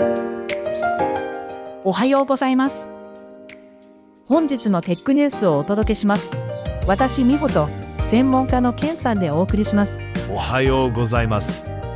おはようございます。本日のテックニュースをお届けします。私、美穂と専門家のケンさんでお送りします。 おはようございます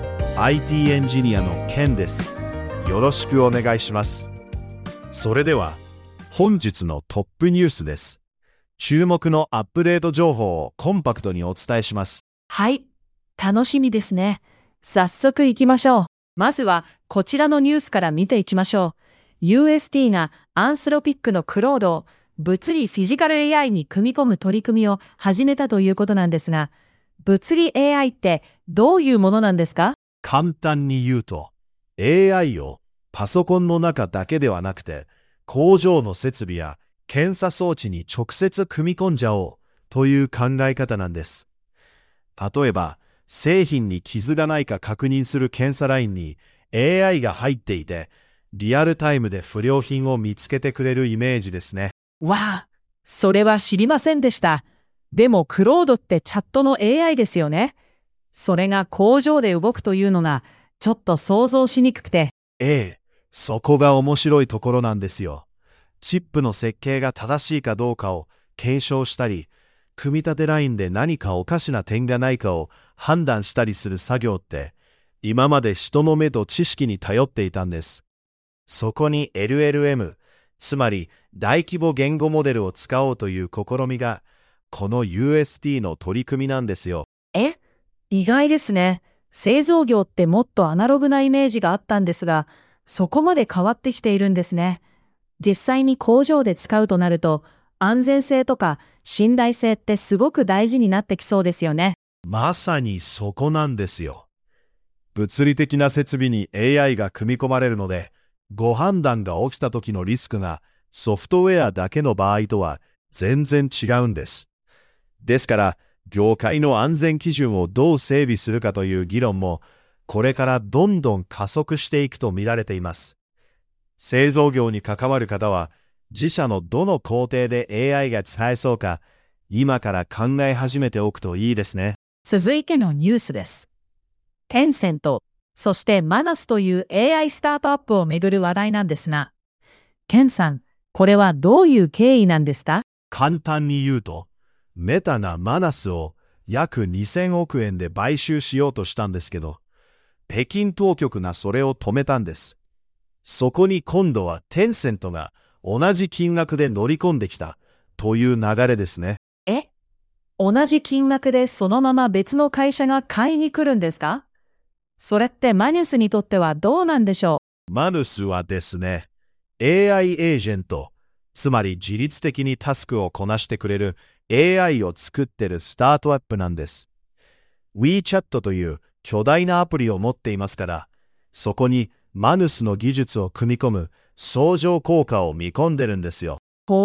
。IT エンジニアのケンです。よろしくお願いします。それでは、本日のトップニュースです。注目のアップデート情報をコンパクトにお伝えします。 はい、楽しみですね。早速行きましょう。まずはこちらのニュースから見ていきましょう。UST がアンスロピックのクロードを物理フィジカル AI に組み込む取り組みを始めたということなんですが、物理 AI ってどういうものなんですか？ 簡単に言うと、AI をパソコンの中だけではなくて、工場の設備や検査装置に直接組み込んじゃおうという考え方なんです。例えば、製品に傷がないか確認する検査ラインに AI が入っていて、リアルタイムで不良品を見つけてくれるイメージですね。 わあ、それは知りませんでした。でもクロードってチャットの AI ですよね。それが工場で動くというのがちょっと想像しにくくて。 そこが面白いところなんですよ。チップの設計が正しいかどうかを検証したり、組み立てラインで何かおかしな点がないかを判断したりする作業って、今まで人の目と知識に頼っていたんです。そこに LLM、つまり大規模言語モデルを使おうという試みが、この UST の取り組みなんですよ。 意外ですね。製造業ってもっとアナログなイメージがあったんですが、そこまで変わってきているんですね。実際に工場で使うとなると、安全性とか信頼性ってすごく大事になってきそうですよね。 まさにそこなんですよ。物理的な設備に AI が組み込まれるので、誤判断が起きた時のリスクがソフトウェアだけの場合とは全然違うんです。ですから、業界の安全基準をどう整備するかという議論も、これからどんどん加速していくと見られています。製造業に関わる方は、自社のどの工程で AI が使えそうか、今から考え始めておくといいですね。 続いてのニュースです。テンセント、そしてマナスという AI スタートアップをめぐる話題なんですが、ケンさん、これはどういう経緯なんですか？ 簡単に言うと、メタがマナスを約2000億円で買収しようとしたんですけど、北京当局がそれを止めたんです。そこに今度はテンセントが同じ金額で乗り込んできたという流れですね。 同じ金額でそのまま別の会社が買いに来るんですか？それってマニュスにとってはどうなんでしょマヌスはですね、AI エージェント、つまり自律的にタスクをこなしてくれる AI を作ってるスタートアップなんです。WeChat という巨大なアプリを持っていますから、そこにマヌスの技術を組み込む相乗効果を見込んでるんですよ。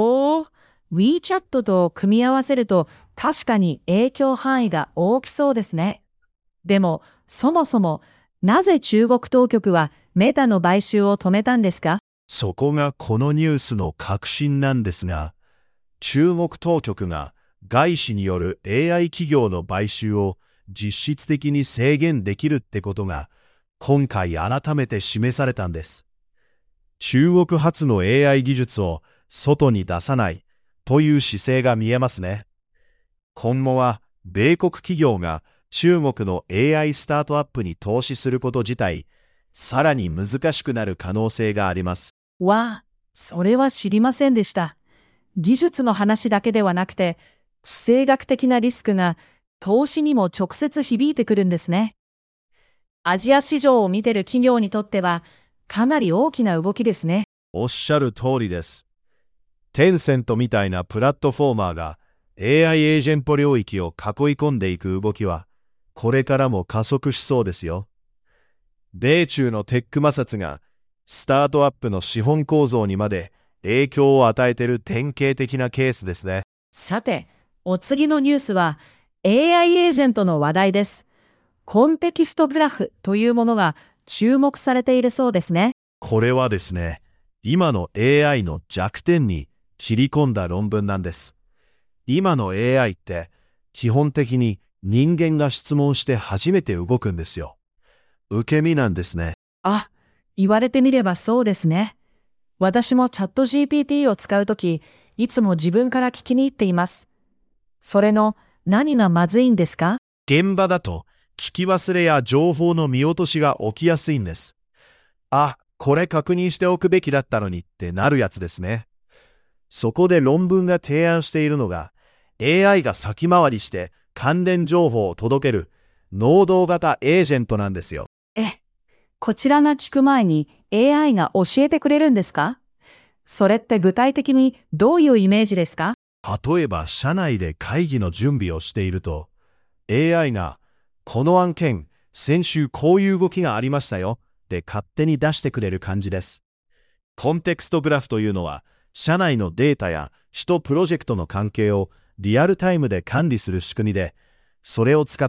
WeChat と組み合わせると確かに影響範囲が大きそうですね。でも、そもそもなぜ中国当局はメタの買収を止めたんですか？ そこがこのニュースの核心なんですが、中国当局が外資による AI 企業の買収を実質的に制限できるってことが今回改めて示されたんです。中国発の AI 技術を外に出さないという姿勢が見えますね。今後は米国企業が中国の AI スタートアップに投資すること自体、さらに難しくなる可能性があります。 それは知りませんでした。技術の話だけではなくて、地政学的なリスクが投資にも直接響いてくるんですね。アジア市場を見てる企業にとっては、かなり大きな動きですね。 おっしゃる通りです。テンセントみたいなプラットフォーマーが AI エージェント領域を囲い込んでいく動きは、これからも加速しそうですよ。米中のテック摩擦がスタートアップの資本構造にまで影響を与えている典型的なケースですね。 さて、お次のニュースは AI エージェントの話題です。コンテキストグラフというものが注目されているそうですね。 これはですね、今の AI の弱点に切り込んだ論文なんです。今の AI って基本的に人間が質問して初めて動くんですよ。受け身なんですね。 言われてみればそうですね。私もチャット GPT を使うとき、いつも自分から聞きに行っています。それの何がまずいんですか？ 現場だと聞き忘れや情報の見落としが起きやすいんです。あ、これ確認しておくべきだったのにってなるやつですね。そこで論文が提案しているのが AI が先回りして関連情報を届ける能動型エージェントなんですよ。 こちらが聞く前に AI が教えてくれるんですか？それって具体的にどういうイメージですか？ 例えば社内で会議の準備をしていると AI がこの案件先週こういう動きがありましたよって勝手に出してくれる感じです。コンテクストグラフというのは社内のデータや人プロジェクトの関係をリアルタイムで管理する仕組みで、それを使って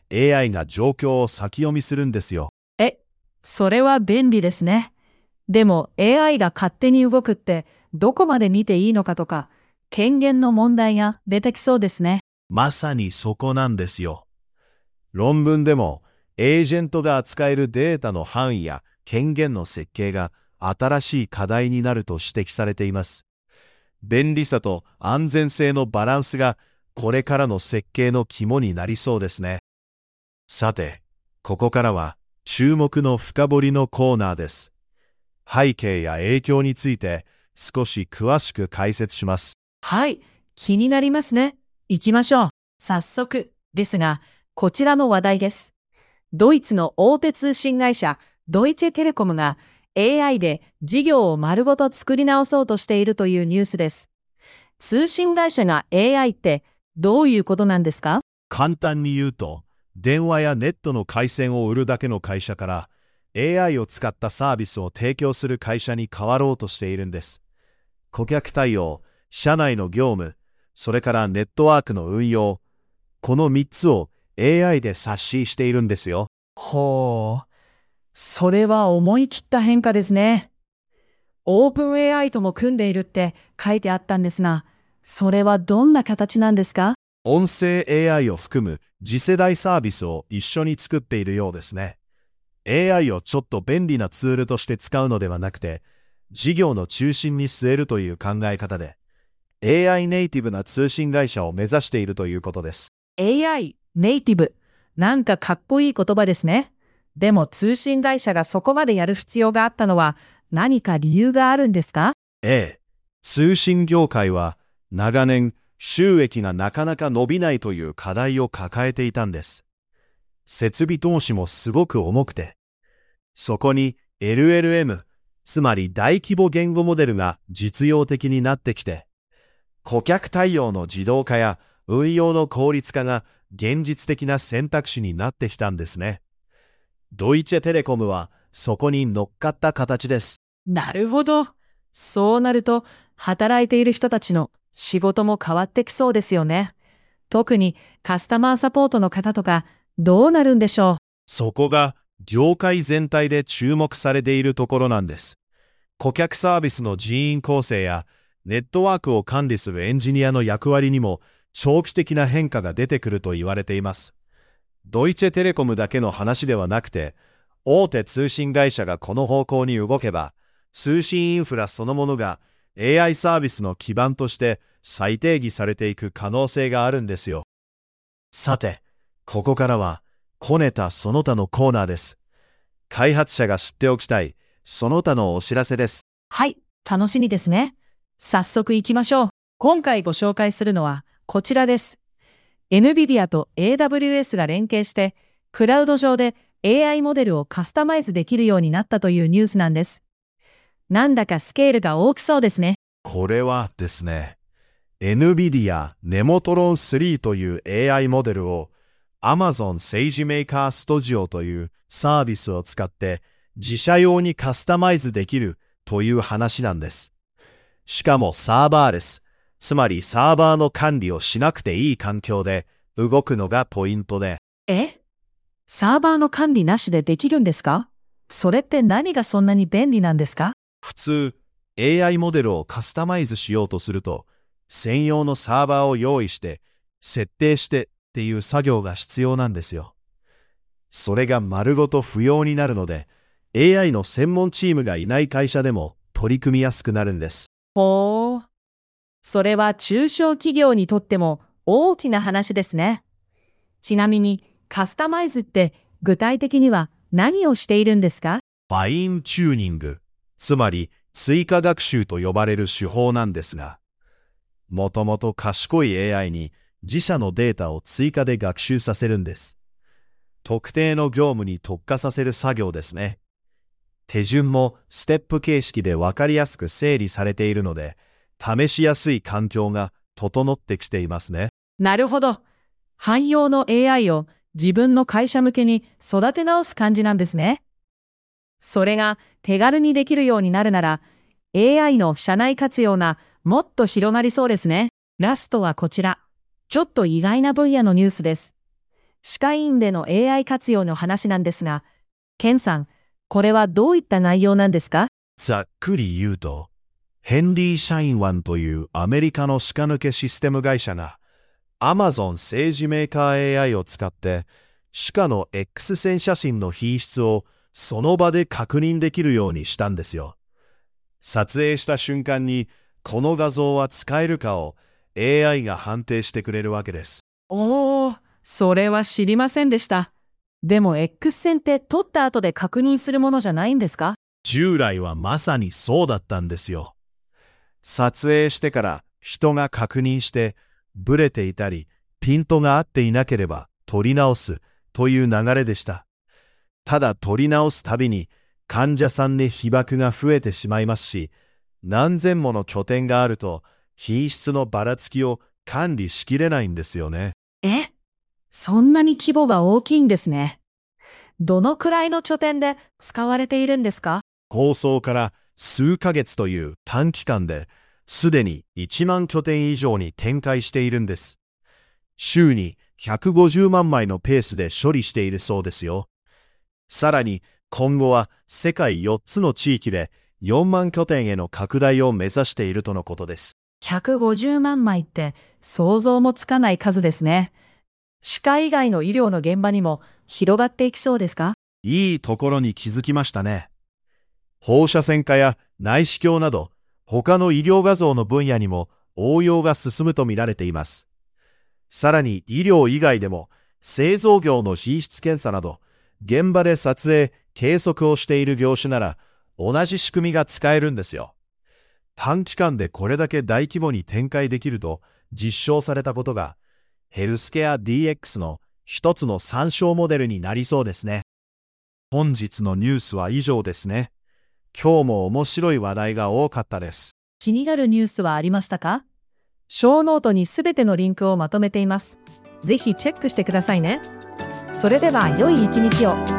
AI が状況を先読みするんですよ。 それは便利ですね。でも AI が勝手に動くってどこまで見ていいのかとか、権限の問題が出てきそうですね。 まさにそこなんですよ。論文でもエージェントが扱えるデータの範囲や権限の設計が新しい課題になると指摘されています。便利さと安全性のバランスがこれからの設計の肝になりそうですね。さて、ここからは注目の深掘りのコーナーです。背景や影響について少し詳しく解説します。 はい、気になりますね。行きましょう。早速ですが、こちらの話題です。ドイツの大手通信会社ドイチェテレコムが AI で事業を丸ごと作り直そうとしているというニュースです。通信会社が AI ってどういうことなんですか？ 簡単に言うと、電話やネットの回線を売るだけの会社から AI を使ったサービスを提供する会社に変わろうとしているんです。顧客対応、社内の業務、それからネットワークの運用、この3つを AI で刷新しているんですよ。 ほう。それは思い切った変化ですね。オープン AI とも組んでいるって書いてあったんですが、それはどんな形なんですか？ 音声 AI を含む次世代サービスを一緒に作っているようですね。AI をちょっと便利なツールとして使うのではなくて、事業の中心に据えるという考え方で、AI ネイティブな通信会社を目指しているということです。 AI ネイティブ。なんかかっこいい言葉ですね。でも通信会社がそこまでやる必要があったのは何か理由があるんですか？ 通信業界は長年収益がなかなか伸びないという課題を抱えていたんです。設備投資もすごく重くて、そこに LLM、つまり大規模言語モデルが実用的になってきて、顧客対応の自動化や運用の効率化が現実的な選択肢になってきたんですね。ドイチェテレコムはそこに乗っかった形です。 なるほど。そうなると、働いている人たちの仕事も変わってきそうですよね。特にカスタマーサポートの方とか、どうなるんでしょう。 そこが業界全体で注目されているところなんです。顧客サービスの人員構成やネットワークを管理するエンジニアの役割にも長期的な変化が出てくると言われています。ドイチェテレコムだけの話ではなくて、大手通信会社がこの方向に動けば、通信インフラそのものが AI サービスの基盤として再定義されていく可能性があるんですよ。さて、ここからは、こねたその他のコーナーです。開発者が知っておきたい、その他のお知らせです。 はい、楽しみですね。早速行きましょう。今回ご紹介するのはこちらです。NVIDIA と AWS が連携して、クラウド上で AI モデルをカスタマイズできるようになったというニュースなんです。なんだかスケールが大きそうですね。 これはですね、NVIDIA ネモトロン3という AI モデルを Amazon SageMaker Studio というサービスを使って自社用にカスタマイズできるという話なんです。しかもサーバーレス、つまりサーバーの管理をしなくていい環境で動くのがポイントで。 サーバーの管理なしでできるんですか？それって何がそんなに便利なんですか？ 普通、AI モデルをカスタマイズしようとすると、専用のサーバーを用意して、設定してっていう作業が必要なんですよ。それが丸ごと不要になるので、 AI の専門チームがいない会社でも取り組みやすくなるんです。 ほう。それは中小企業にとっても大きな話ですね。ちなみにカスタマイズって具体的には何をしているんですか？ ファインチューニング、つまり追加学習と呼ばれる手法なんですが、もともと賢い AI に自社のデータを追加で学習させるんです。特定の業務に特化させる作業ですね。手順もステップ形式で分かりやすく整理されているので、試しやすい環境が整ってきていますね。 なるほど。汎用の AI を自分の会社向けに育て直す感じなんですね。それが手軽にできるようになるなら、AI の社内活用がもっと広がりそうですね。ラストはこちら。ちょっと意外な分野のニュースです。歯科医院での AI 活用の話なんですが、ケンさん、これはどういった内容なんですか？ ざっくり言うと、ヘンリー・シャインワンというアメリカの歯科抜けシステム会社が、Amazon 政治メーカー AI を使って歯科の X 線写真の品質をその場で確認できるようにしたんですよ。撮影した瞬間にこの画像は使えるかを AI が判定してくれるわけです。 おー、それは知りませんでした。でも X 線って撮った後で確認するものじゃないんですか？ 従来はまさにそうだったんですよ。撮影してから人が確認してブレていたりピントが合っていなければ撮り直すという流れでした。ただ撮り直すたびに患者さんで被曝が増えてしまいますし、何千もの拠点があると品質のばらつきを管理しきれないんですよね。 そんなに規模が大きいんですね。どのくらいの拠点で使われているんですか？ 構想から数ヶ月という短期間ですでに1万拠点以上に展開しているんです。週に150万枚のペースで処理しているそうですよ。さらに今後は世界4つの地域で4万拠点への拡大を目指しているとのことです。 150万枚って想像もつかない数ですね。歯科以外の医療の現場にも広がっていきそうですか？ いいところに気づきましたね。放射線科や内視鏡など他の医療画像の分野にも応用が進むと見られています。さらに医療以外でも製造業の品質検査など現場で撮影、計測をしている業種なら同じ仕組みが使えるんですよ。短期間でこれだけ大規模に展開できると実証されたことがヘルスケア DX の一つの参照モデルになりそうですね。本日のニュースは以上ですね。今日も面白い話題が多かったです。 気になるニュースはありましたか？小ノートにすべてのリンクをまとめています。ぜひチェックしてくださいね。それでは良い一日を。